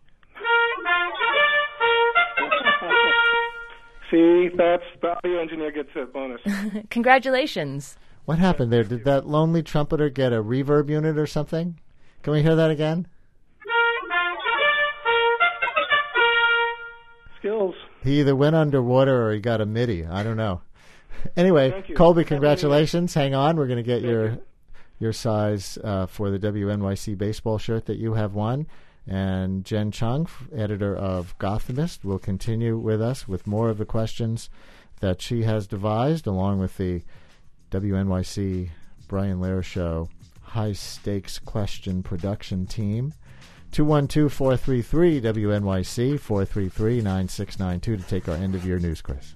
Speaker 18: See, that's the audio engineer gets a bonus.
Speaker 4: Congratulations.
Speaker 3: What happened there? Did that lonely trumpeter get a reverb unit or something? Can we hear that again?
Speaker 18: Skills.
Speaker 3: He either went underwater or he got a MIDI. I don't know. Anyway, Colby, congratulations. Hang on. We're going to get your size for the WNYC baseball shirt that you have won. And Jen Chung, editor of Gothamist, will continue with us with more of the questions that she has devised, along with the WNYC Brian Lehrer Show high-stakes question production team. 212-433-WNYC, 433-9692 to take our end-of-year news quiz.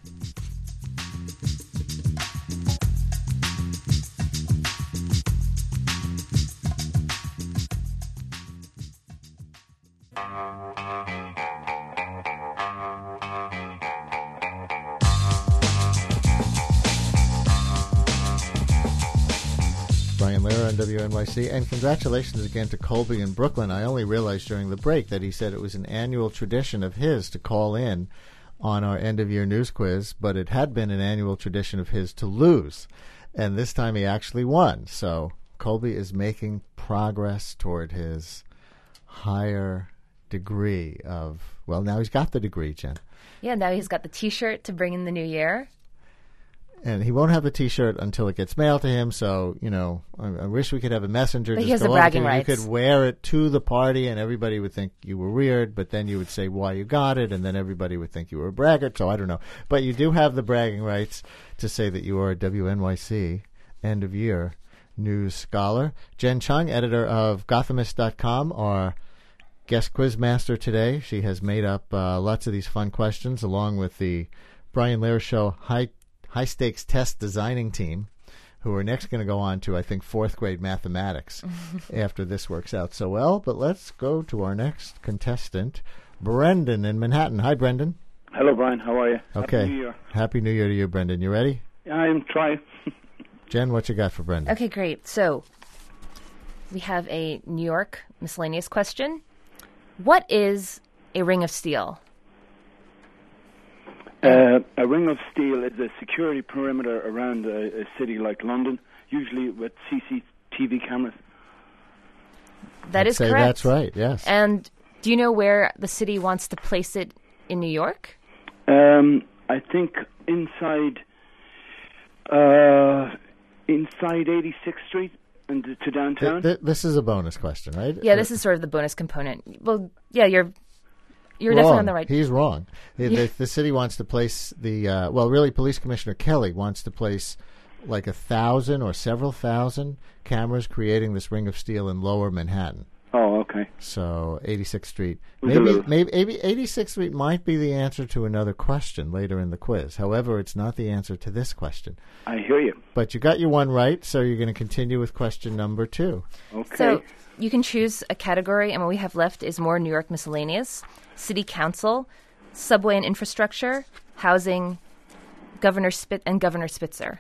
Speaker 3: Brian Lehrer on WNYC, and congratulations again to Colby in Brooklyn. I only realized during the break that he said it was an annual tradition of his to call in on our end-of-year news quiz, but it had been an annual tradition of his to lose, and this time he actually won. So Colby is making progress toward his higher degree of, well, now he's got the degree, Jen.
Speaker 4: Yeah, now he's got the T-shirt to bring in the new year.
Speaker 3: And he won't have the T-shirt until it gets mailed to him. So, you know, I wish we could have a messenger.
Speaker 4: But
Speaker 3: just
Speaker 4: he has
Speaker 3: go
Speaker 4: the bragging
Speaker 3: over to you.
Speaker 4: rights.
Speaker 3: You could wear it to the party, and everybody would think you were weird. But then you would say why you got it, and then everybody would think you were a braggart. So I don't know. But you do have the bragging rights to say that you are a WNYC end of year news scholar. Jen Chung, editor of Gothamist.com, our guest quizmaster today. She has made up lots of these fun questions along with the Brian Lehrer Show high-stakes test designing team, who are next going to go on to, I think, fourth grade mathematics after this works out so well. But let's go to our next contestant, Brendan in Manhattan. Hi, Brendan.
Speaker 19: Hello, Brian. How are you?
Speaker 3: Okay.
Speaker 19: Happy New Year.
Speaker 3: Happy New Year to you, Brendan. You ready?
Speaker 19: I'm trying.
Speaker 3: Jen, what you got for Brendan?
Speaker 4: Okay, great. So we have a New York miscellaneous question. What is a ring of steel?
Speaker 19: A ring of steel is a security perimeter around a city like London, usually with CCTV cameras.
Speaker 4: That is
Speaker 3: say
Speaker 4: correct.
Speaker 3: That's right, yes.
Speaker 4: And do you know where the city wants to place it in New York?
Speaker 19: I think inside 86th Street and to downtown.
Speaker 3: This is a bonus question, right?
Speaker 4: Yeah, this is sort of the bonus component. Well, yeah, you're
Speaker 3: wrong.
Speaker 4: definitely on the right.
Speaker 3: He's wrong. The city wants to place really, Police Commissioner Kelly wants to place like 1,000 or several thousand cameras creating this ring of steel in Lower Manhattan.
Speaker 19: Oh, okay.
Speaker 3: So 86th Street. Maybe 86th Street might be the answer to another question later in the quiz. However, it's not the answer to this question.
Speaker 19: I hear you.
Speaker 3: But you got your one right, so you're going to continue with question number 2.
Speaker 19: Okay.
Speaker 4: So you can choose a category, and what we have left is more New York miscellaneous, city council, subway and infrastructure, housing, Governor Spitzer.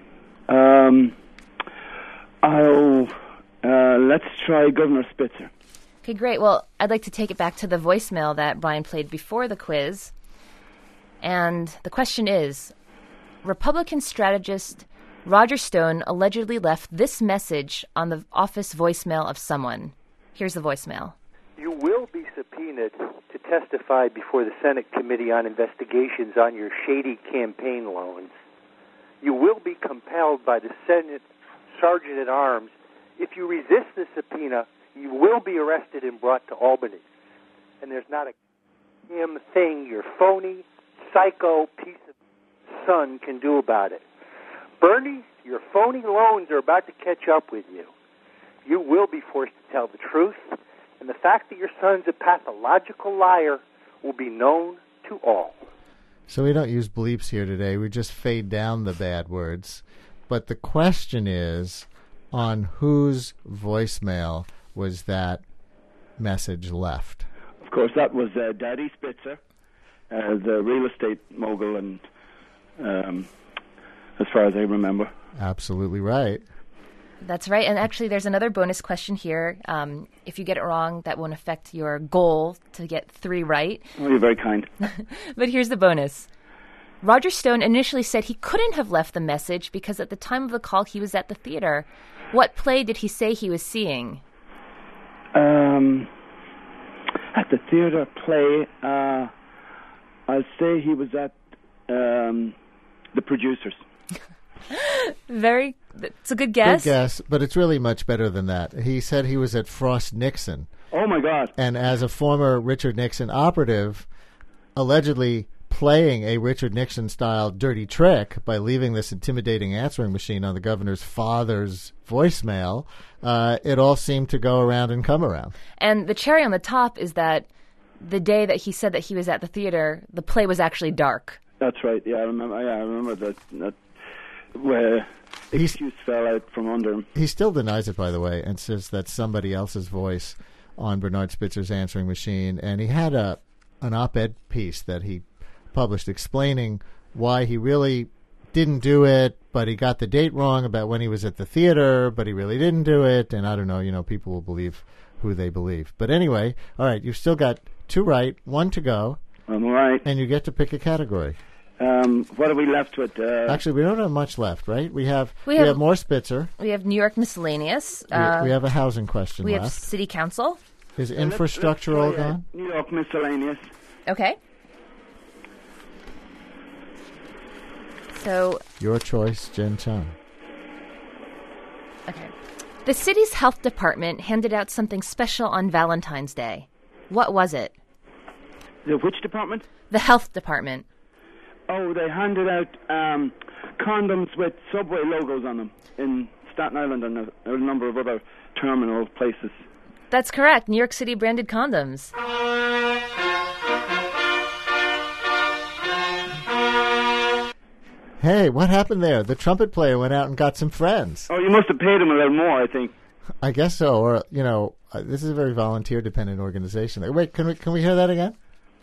Speaker 19: Let's try Governor Spitzer.
Speaker 4: Okay, great. Well, I'd like to take it back to the voicemail that Brian played before the quiz. And the question is, Republican strategist Roger Stone allegedly left this message on the office voicemail of someone. Here's the voicemail.
Speaker 20: You will be subpoenaed to testify before the Senate Committee on Investigations on your shady campaign loans. You will be compelled by the Senate Sergeant-at-Arms. If you resist the subpoena, you will be arrested and brought to Albany. And there's not a damn thing your phony, psycho piece of son can do about it. Bernie, your phony loans are about to catch up with you. You will be forced to tell the truth, and the fact that your son's a pathological liar will be known to all.
Speaker 3: So we don't use bleeps here today. We just fade down the bad words. But the question is, on whose voicemail was that message left?
Speaker 19: Of course, that was Daddy Spitzer, the real estate mogul, and as far as I remember.
Speaker 3: Absolutely right.
Speaker 4: That's right. And actually, there's another bonus question here. If you get it wrong, that won't affect your goal to get 3 right.
Speaker 19: Oh, you're very kind.
Speaker 4: But here's the bonus. Roger Stone initially said he couldn't have left the message because at the time of the call, he was at the theater. What play did he say he was seeing?
Speaker 19: At the theater play, I'll say he was at The Producers.
Speaker 4: It's a good guess.
Speaker 3: Good guess, but it's really much better than that. He said he was at Frost Nixon.
Speaker 19: Oh, my God.
Speaker 3: And as a former Richard Nixon operative, allegedly playing a Richard Nixon-style dirty trick by leaving this intimidating answering machine on the governor's father's voicemail, it all seemed to go around and come around.
Speaker 4: And the cherry on the top is that the day that he said that he was at the theater, the play was actually dark.
Speaker 19: That's right. Yeah, I remember that where the excuse fell out from under him.
Speaker 3: He still denies it, by the way, and says that's somebody else's voice on Bernard Spitzer's answering machine. And he had an op-ed piece that he published explaining why he really didn't do it, but he got the date wrong about when he was at the theater, but he really didn't do it. And I don't know, people will believe who they believe. But anyway, all right, you've still got 2 right, 1 to go.
Speaker 19: I'm right.
Speaker 3: And you get to pick a category.
Speaker 19: What are we left with?
Speaker 3: Actually, we don't have much left, right? We have more Spitzer.
Speaker 4: We have New York miscellaneous.
Speaker 3: We have a housing question
Speaker 4: left. We
Speaker 3: have
Speaker 4: city council.
Speaker 3: Is infrastructure all gone?
Speaker 19: New York miscellaneous.
Speaker 4: Okay. So
Speaker 3: your choice, Jen Chung.
Speaker 4: Okay. The city's health department handed out something special on Valentine's Day. What was it?
Speaker 19: The which department?
Speaker 4: The health department.
Speaker 19: Oh, they handed out condoms with Subway logos on them in Staten Island and a number of other terminal places.
Speaker 4: That's correct. New York City branded condoms.
Speaker 3: Hey, what happened there? The trumpet player went out and got some friends.
Speaker 19: Oh, you must have paid him a little more, I think.
Speaker 3: I guess so. Or, this is a very volunteer-dependent organization. Wait, can we hear that again?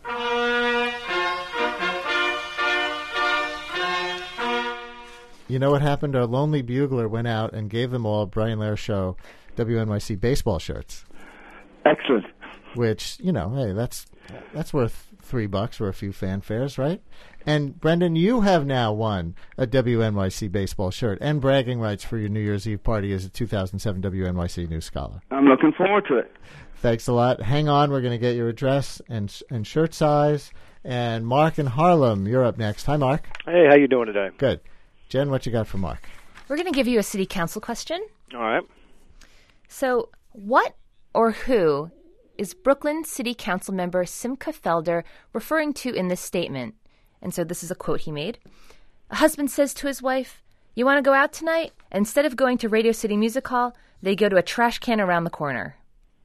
Speaker 3: You know what happened? Our lonely bugler went out and gave them all Brian Lehrer Show WNYC baseball shirts.
Speaker 19: Excellent.
Speaker 3: Which, hey, that's worth $3 for a few fanfares, right? And, Brendan, you have now won a WNYC baseball shirt and bragging rights for your New Year's Eve party as a 2007 WNYC News Scholar.
Speaker 19: I'm looking forward to it.
Speaker 3: Thanks a lot. Hang on. We're going to get your address and shirt size. And Mark in Harlem, you're up next. Hi, Mark.
Speaker 21: Hey, how you doing today?
Speaker 3: Good. Jen, what you got for Mark?
Speaker 4: We're going to give you a city council question.
Speaker 21: All right.
Speaker 4: So, what or who is Brooklyn City Council member Simcha Felder referring to in this statement? And so this is a quote he made. A husband says to his wife, "You want to go out tonight?" And instead of going to Radio City Music Hall, they go to a trash can around the corner.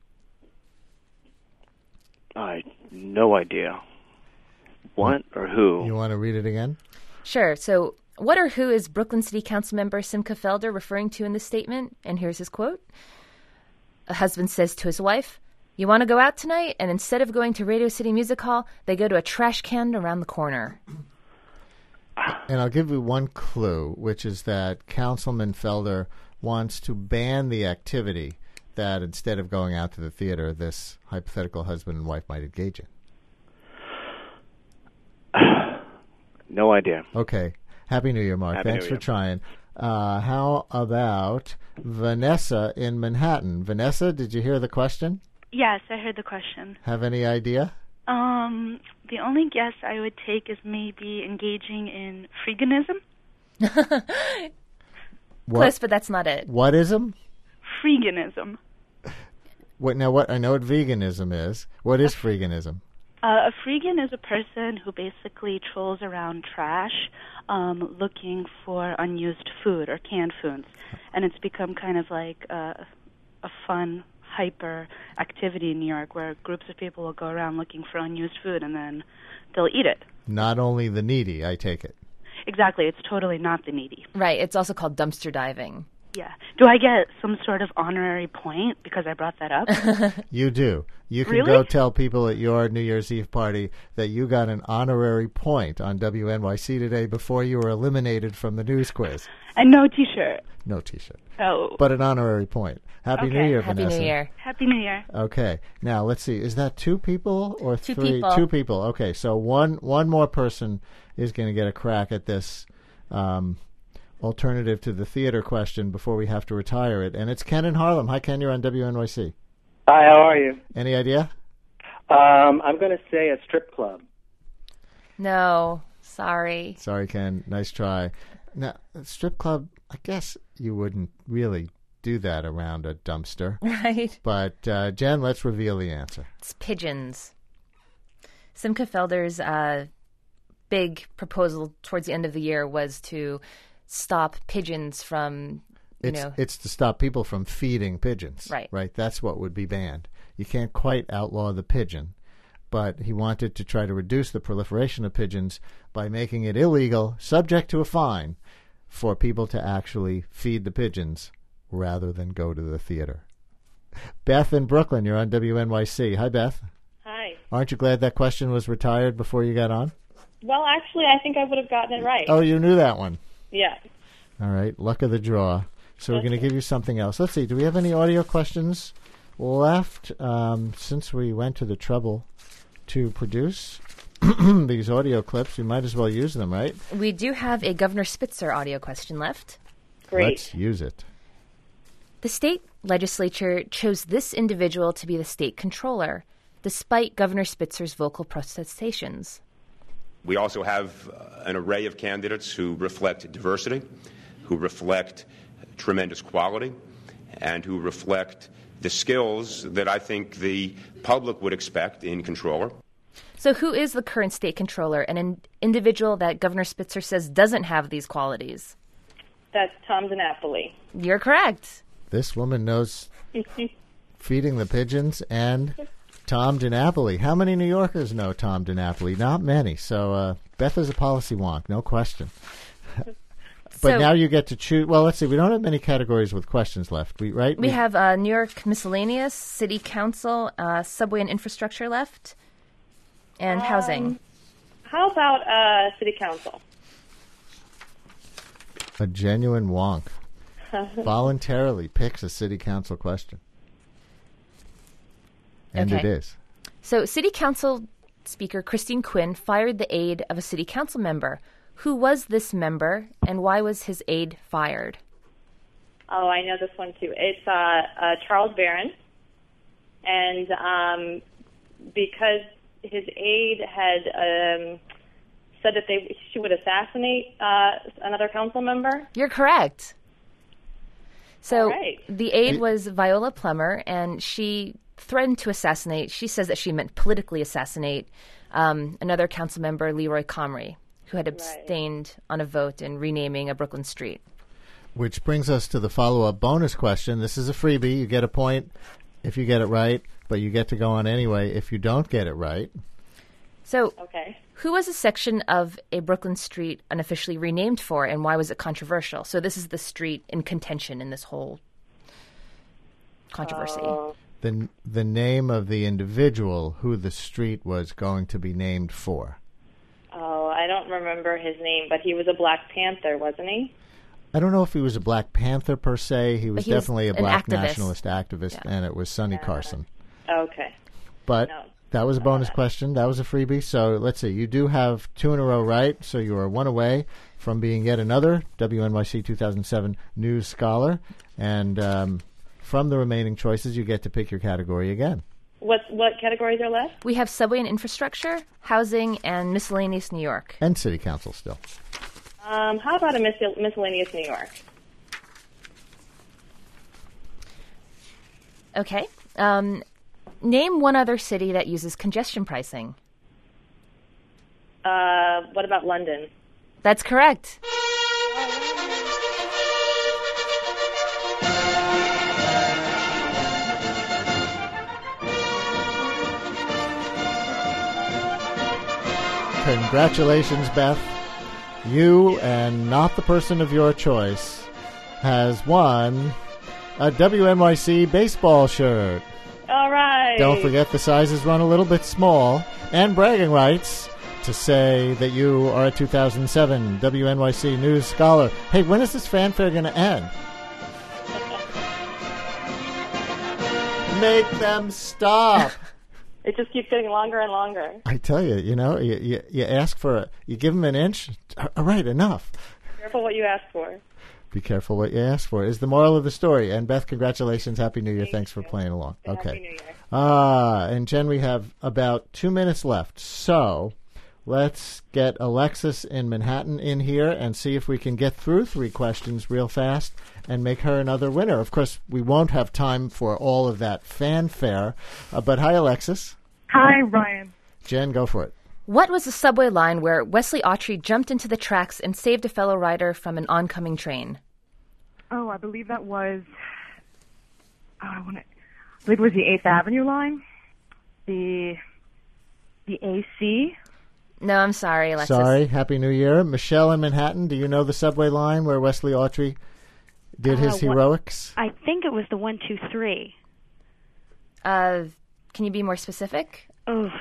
Speaker 21: No idea. What or who?
Speaker 3: You want to read it again?
Speaker 4: Sure. So, what or who is Brooklyn City Council member Simcha Felder referring to in this statement? And here's his quote. A husband says to his wife, "You want to go out tonight?" And instead of going to Radio City Music Hall, they go to a trash can around the corner.
Speaker 3: And I'll give you one clue, which is that Councilman Felder wants to ban the activity that instead of going out to the theater, this hypothetical husband and wife might engage in.
Speaker 21: No idea.
Speaker 3: Okay. Happy New Year, Mark.
Speaker 21: Happy
Speaker 3: Thanks
Speaker 21: New
Speaker 3: for
Speaker 21: Year.
Speaker 3: trying. How about Vanessa in Manhattan? Vanessa, did you hear the question?
Speaker 22: Yes, I heard the question.
Speaker 3: Have any idea?
Speaker 22: The only guess I would take is maybe engaging in freeganism.
Speaker 4: Close, but that's not it.
Speaker 3: Whatism?
Speaker 22: Freeganism.
Speaker 3: What I know what veganism is. What is freeganism?
Speaker 22: A freegan is a person who basically trolls around trash looking for unused food or canned foods. And it's become kind of like a fun, hyper activity in New York where groups of people will go around looking for unused food and then they'll eat it.
Speaker 3: Not only the needy, I take it.
Speaker 22: Exactly. It's totally not the needy.
Speaker 4: Right. It's also called dumpster diving.
Speaker 22: Yeah. Do I get some sort of honorary point because I brought that up?
Speaker 3: You do. You can
Speaker 22: Really?
Speaker 3: go tell people at your New Year's Eve party that you got an honorary point on WNYC today before you were eliminated from the news quiz.
Speaker 22: And no T-shirt.
Speaker 3: No T-shirt.
Speaker 22: Oh.
Speaker 3: But an honorary point. Happy
Speaker 22: Okay.
Speaker 3: New Year,
Speaker 4: Happy
Speaker 3: Vanessa.
Speaker 4: New Year.
Speaker 22: Happy New Year.
Speaker 3: Okay. Now, let's see. Is that two people or
Speaker 4: Two
Speaker 3: three?
Speaker 4: people.
Speaker 3: Two people. Okay. So one more person is going to get a crack at this alternative to the theater question before we have to retire it. And it's Ken in Harlem. Hi, Ken. You're on WNYC.
Speaker 23: Hi, how are you?
Speaker 3: Any idea?
Speaker 23: I'm going to say a strip club.
Speaker 4: No. Sorry.
Speaker 3: Sorry, Ken. Nice try. Now, a strip club, I guess you wouldn't really do that around a dumpster.
Speaker 4: Right.
Speaker 3: But, Jen, let's reveal the answer.
Speaker 4: It's pigeons. Simcha Felder's big proposal towards the end of the year was to stop pigeons from,
Speaker 3: It's to stop people from feeding pigeons.
Speaker 4: Right.
Speaker 3: Right. That's what would be banned. You can't quite outlaw the pigeon, but he wanted to try to reduce the proliferation of pigeons by making it illegal, subject to a fine, for people to actually feed the pigeons rather than go to the theater. Beth in Brooklyn, you're on WNYC. Hi, Beth.
Speaker 24: Hi.
Speaker 3: Aren't you glad that question was retired before you got on?
Speaker 24: Well, actually, I think I would have gotten it right.
Speaker 3: Oh, you knew that one.
Speaker 24: Yeah.
Speaker 3: All right, luck of the draw. So we're going to give you something else. Let's see, do we have any audio questions left? Since we went to the trouble to produce these audio clips, we might as well use them, right?
Speaker 4: We do have a Governor Spitzer audio question left.
Speaker 24: Great.
Speaker 3: Let's use it.
Speaker 4: The state legislature chose this individual to be the state controller, despite Governor Spitzer's vocal protestations.
Speaker 17: We also have an array of candidates who reflect diversity, who reflect tremendous quality, and who reflect the skills that I think the public would expect in controller.
Speaker 4: So who is the current state controller, an individual that Governor Spitzer says doesn't have these qualities?
Speaker 24: That's Tom DiNapoli.
Speaker 4: You're correct.
Speaker 3: This woman knows feeding the pigeons and Tom DiNapoli. How many New Yorkers know Tom DiNapoli? Not many. So Beth is a policy wonk, no question. But now you get to choose. Well, let's see. We don't have many categories with questions left, right?
Speaker 4: We have New York miscellaneous, city council, subway and infrastructure left, and housing.
Speaker 24: How about city council?
Speaker 3: A genuine wonk voluntarily picks a city council question. And it is.
Speaker 4: So city council speaker Christine Quinn fired the aide of a city council member. Who was this member, and why was his aide fired?
Speaker 24: Oh, I know this one too. It's Charles Barron, and because his aide had said that she would assassinate another council member.
Speaker 4: You're correct. So the aide was Viola Plummer, and she threatened to assassinate. She says that she meant politically assassinate another council member, Leroy Comrie, who had abstained on a vote in renaming a Brooklyn street.
Speaker 3: Which brings us to the follow-up bonus question. This is a freebie. You get a point if you get it right, but you get to go on anyway if you don't get it right.
Speaker 4: So, who was a section of a Brooklyn street unofficially renamed for, and why was it controversial? So this is the street in contention in this whole controversy.
Speaker 3: The name of the individual who the street was going to be named for.
Speaker 24: Oh, I don't remember his name, but he was a Black Panther, wasn't he?
Speaker 3: I don't know if he was a Black Panther per se. He was definitely a black nationalist activist, and it was Sonny Carson.
Speaker 24: Okay.
Speaker 3: But that was a bonus question. That was a freebie. So let's see. You do have 2 in a row right, so you are 1 away from being yet another WNYC 2007 News Scholar. And from the remaining choices, you get to pick your category again.
Speaker 24: What categories are left?
Speaker 4: We have subway and infrastructure, housing, and miscellaneous New York.
Speaker 3: And city council still.
Speaker 24: How about a miscellaneous New York?
Speaker 4: Okay. Name one other city that uses congestion pricing.
Speaker 24: What about London?
Speaker 4: That's correct.
Speaker 3: Congratulations, Beth. You, and not the person of your choice, has won a WNYC baseball shirt.
Speaker 24: All right.
Speaker 3: Don't forget the sizes run a little bit small, and bragging rights to say that you are a 2007 WNYC News Scholar. Hey, when is this fanfare going to end? Make them stop.
Speaker 24: It just keeps getting longer and longer.
Speaker 3: I tell you, you ask for you give them an inch. All right, enough.
Speaker 24: Careful what you ask for.
Speaker 3: Be careful what you ask for is the moral of the story. And Beth, congratulations. Happy New Year. Thanks for playing along. Okay.
Speaker 24: Happy New Year.
Speaker 3: And Jen, we have about 2 minutes left. So let's get Alexis in Manhattan in here and see if we can get through 3 questions real fast and make her another winner. Of course, we won't have time for all of that fanfare. But hi, Alexis.
Speaker 1: Hi, Ryan.
Speaker 3: Jen, go for it.
Speaker 4: What was the subway line where Wesley Autry jumped into the tracks and saved a fellow rider from an oncoming train?
Speaker 1: Oh, I believe that was... I believe it was the 8th Avenue line. The AC.
Speaker 4: No, I'm sorry, Alexis.
Speaker 3: Sorry. Happy New Year. Michelle in Manhattan, do you know the subway line where Wesley Autry did his heroics?
Speaker 2: I think it was the 123.
Speaker 4: Can you be more specific?
Speaker 2: The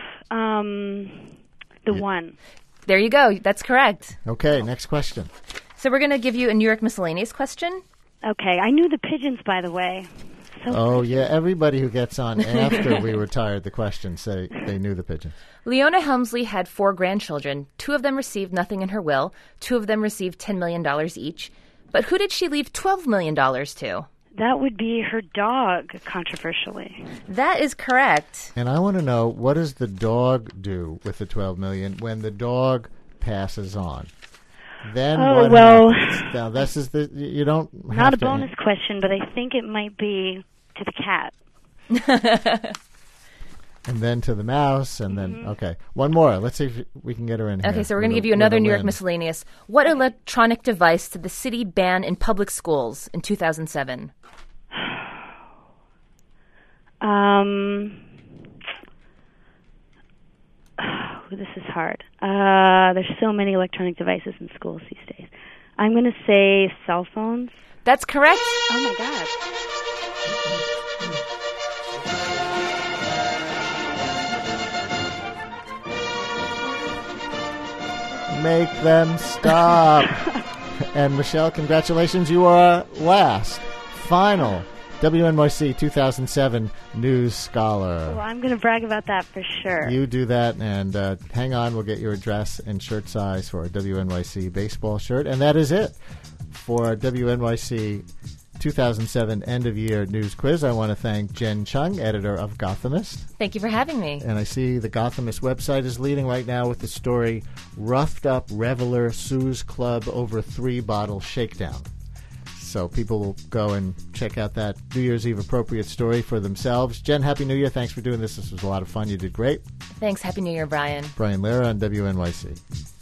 Speaker 2: one.
Speaker 4: There you go. That's correct.
Speaker 3: Okay, next question.
Speaker 4: So we're going to give you a New York miscellaneous question.
Speaker 2: Okay, I knew the pigeons, by the way.
Speaker 3: So yeah, everybody who gets on after we retired the question say they knew the pigeons.
Speaker 4: Leona Helmsley had 4 grandchildren. 2 of them received nothing in her will. 2 of them received $10 million each. But who did she leave $12 million to?
Speaker 2: That would be her dog, controversially.
Speaker 4: That is correct.
Speaker 3: And I want to know, what does the dog do with the $12 million when the dog passes on? Then what happens? Now, this is you don't have
Speaker 2: not a bonus question, but I think it might be to the cat.
Speaker 3: And then to the mouse, and then, okay. One more. Let's see if we can get her in here.
Speaker 4: Okay, so we're going to give you another New York miscellaneous. What electronic device did the city ban in public schools in 2007?
Speaker 5: This is hard. There's so many electronic devices in schools these days. I'm going to say cell phones.
Speaker 4: That's correct.
Speaker 5: Oh, my God.
Speaker 3: Make them stop. And Michelle, congratulations. You are last, final WNYC 2007 News Scholar.
Speaker 5: Well, I'm going to brag about that for sure.
Speaker 3: You do that, and hang on. We'll get your address and shirt size for a WNYC baseball shirt. And that is it for WNYC 2007 end-of-year news quiz. I want to thank Jen Chung, editor of Gothamist.
Speaker 4: Thank you for having me.
Speaker 3: And I see the Gothamist website is leading right now with the story, Roughed Up Reveler Sues Club Over 3-Bottle Shakedown. So people will go and check out that New Year's Eve appropriate story for themselves. Jen, Happy New Year. Thanks for doing this. This was a lot of fun. You did great.
Speaker 4: Thanks. Happy New Year, Brian.
Speaker 3: Brian Lehrer on WNYC.